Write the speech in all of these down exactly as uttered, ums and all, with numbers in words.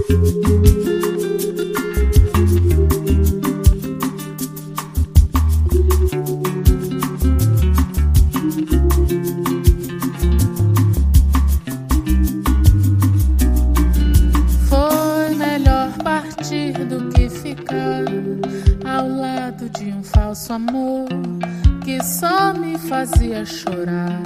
Do que ficar ao lado de um falso amor que só me fazia chorar.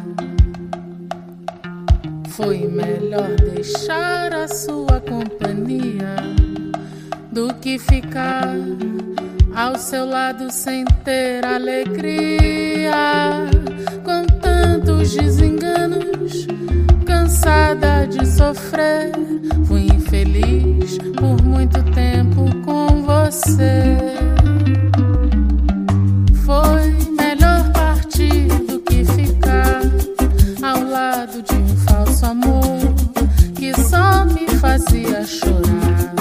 Foi melhor deixar a sua companhia do que ficar ao seu lado sem ter alegria. Com tantos desenganos, cansada de sofrer, fui infeliz por muito tempo com você. Foi melhor partir do que ficar ao lado de um falso amor que só me fazia chorar.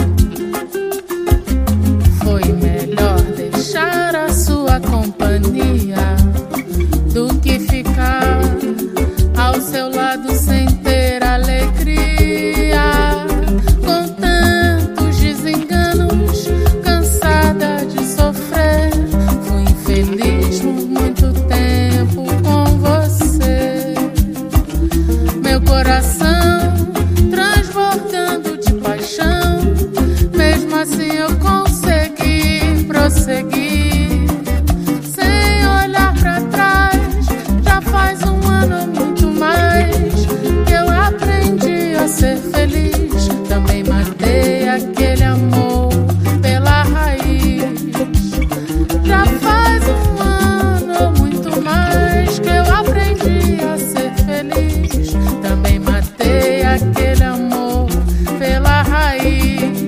Foi melhor deixar a sua companhia do que ficar ao seu lado sem ter alegria. Com tantos desenganos, cansada de sofrer, fui infeliz por muito tempo com você. Meu coração transbordando de paixão, mesmo assim eu consegui prosseguir sem olhar pra trás. Já faz um ano ou muito mais que eu aprendi a ser feliz. Também matei aquele amor pela raiz. Já faz um ano ou muito mais que eu aprendi a ser feliz. Também matei aquele amor pela raiz.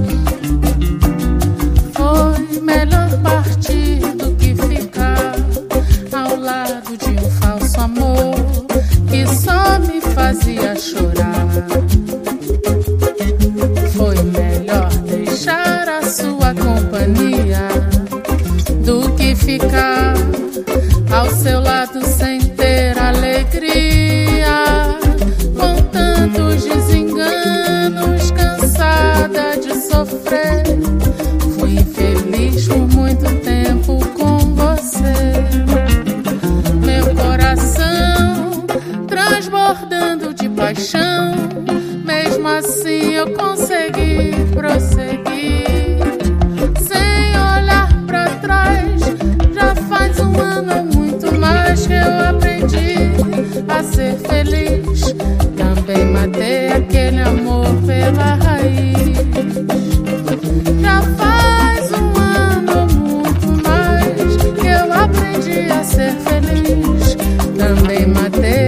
Foi melhor partir do que ficar ao lado de um falso amor que só me fazia chorar. Foi melhor deixar a sua companhia do que ficar ao seu lado sem ter alegria. Com tantos desenganos, cansada de sofrer, fui infeliz por muito tempo com você. Meu coração transbordando de paixão, mesmo assim eu consegui prosseguir sem olhar pra trás. Já faz um ano ou muito mais que eu aprendi a ser feliz. Também matei aquele amor pela raiz. Já faz um ano ou muito mais que eu aprendi a ser feliz. Também matei